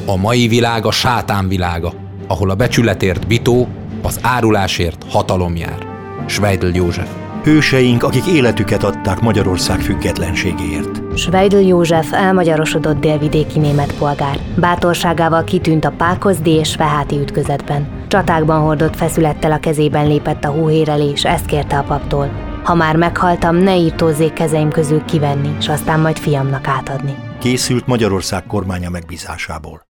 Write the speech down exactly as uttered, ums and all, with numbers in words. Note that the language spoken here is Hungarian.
A mai világ a sátán világa, ahol a becsületért bitó, az árulásért hatalom jár. Schweidl József. Hőseink, akik életüket adták Magyarország függetlenségéért. Schweidl József elmagyarosodott délvidéki német polgár. Bátorságával kitűnt a Pákozdi és Sveháti ütközetben. Csatákban hordott feszülettel a kezében lépett a hóhér elé, és ezt kérte a paptól: ha már meghaltam, ne írtózzék kezeim közül kivenni, és aztán majd fiamnak átadni. Készült Magyarország kormánya megbízásából.